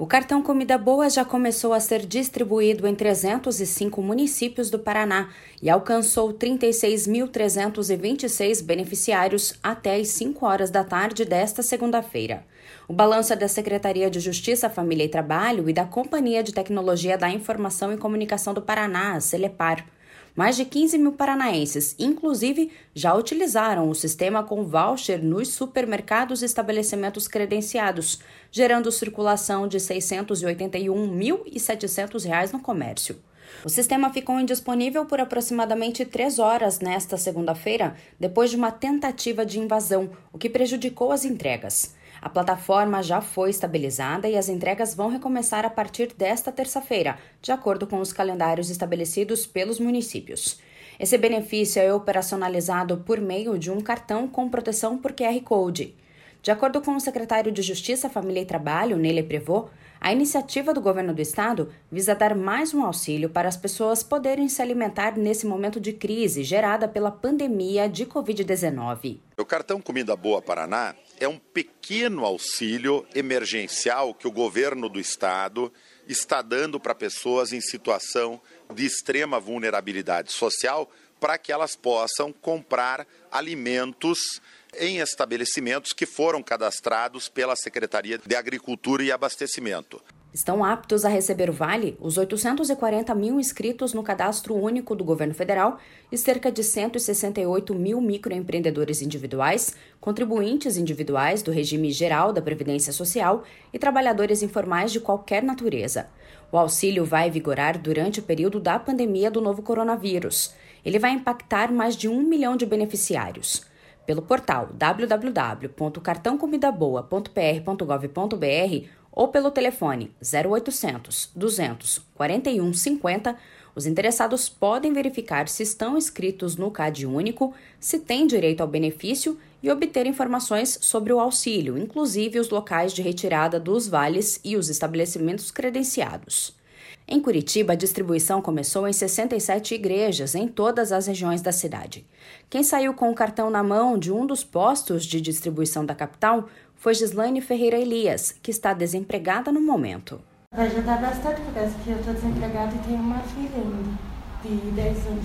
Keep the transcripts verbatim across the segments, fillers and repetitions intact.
O cartão Comida Boa já começou a ser distribuído em trezentos e cinco municípios do Paraná e alcançou trinta e seis mil trezentos e vinte e seis beneficiários até às cinco horas da tarde desta segunda-feira. O balanço é da Secretaria de Justiça, Família e Trabalho e da Companhia de Tecnologia da Informação e Comunicação do Paraná, a Celepar. Mais de quinze mil paranaenses, inclusive, já utilizaram o sistema com voucher nos supermercados e estabelecimentos credenciados, gerando circulação de seiscentos e oitenta e um mil e setecentos reais no comércio. O sistema ficou indisponível por aproximadamente três horas nesta segunda-feira, depois de uma tentativa de invasão, o que prejudicou as entregas. A plataforma já foi estabilizada e as entregas vão recomeçar a partir desta terça-feira, de acordo com os calendários estabelecidos pelos municípios. Esse benefício é operacionalizado por meio de um cartão com proteção por Q R Code. De acordo com o secretário de Justiça, Família e Trabalho, Nele Prevô, a iniciativa do governo do estado visa dar mais um auxílio para as pessoas poderem se alimentar nesse momento de crise gerada pela pandemia de covid dezenove. O cartão Comida Boa Paraná é um pequeno auxílio emergencial que o governo do estado está dando para pessoas em situação de extrema vulnerabilidade social para que elas possam comprar alimentos em estabelecimentos que foram cadastrados pela Secretaria de Agricultura e Abastecimento. Estão aptos a receber o vale os oitocentos e quarenta mil inscritos no cadastro único do governo federal e cerca de cento e sessenta e oito mil microempreendedores individuais, contribuintes individuais do regime geral da Previdência Social e trabalhadores informais de qualquer natureza. O auxílio vai vigorar durante o período da pandemia do novo coronavírus. Ele vai impactar mais de um milhão de beneficiários. Pelo portal w w w ponto cartão comida boa ponto p r ponto gov ponto b r ou pelo telefone zero oitocentos, duzentos, quarenta e um, cinquenta, os interessados podem verificar se estão inscritos no CAD único, se têm direito ao benefício e obter informações sobre o auxílio, inclusive os locais de retirada dos vales e os estabelecimentos credenciados. Em Curitiba, a distribuição começou em sessenta e sete igrejas em todas as regiões da cidade. Quem saiu com o cartão na mão de um dos postos de distribuição da capital foi Gislaine Ferreira Elias, que está desempregada no momento. Vai ajudar bastante, porque eu estou desempregada e tenho uma filha ainda, de dez anos.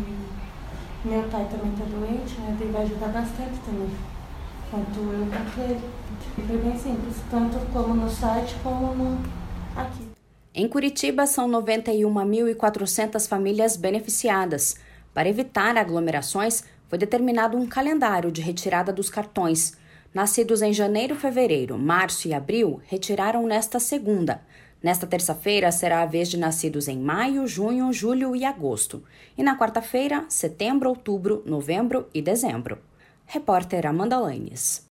E meu pai também está doente, né? Ele vai ajudar bastante também, quanto eu quanto ele. Foi bem simples, tanto como no site como no... aqui. Em Curitiba, são noventa e uma mil e quatrocentas famílias beneficiadas. Para evitar aglomerações, foi determinado um calendário de retirada dos cartões. Nascidos em janeiro, fevereiro, março e abril, retiraram nesta segunda. Nesta terça-feira, será a vez de nascidos em maio, junho, julho e agosto. E na quarta-feira, setembro, outubro, novembro e dezembro. Repórter Amanda Lanes.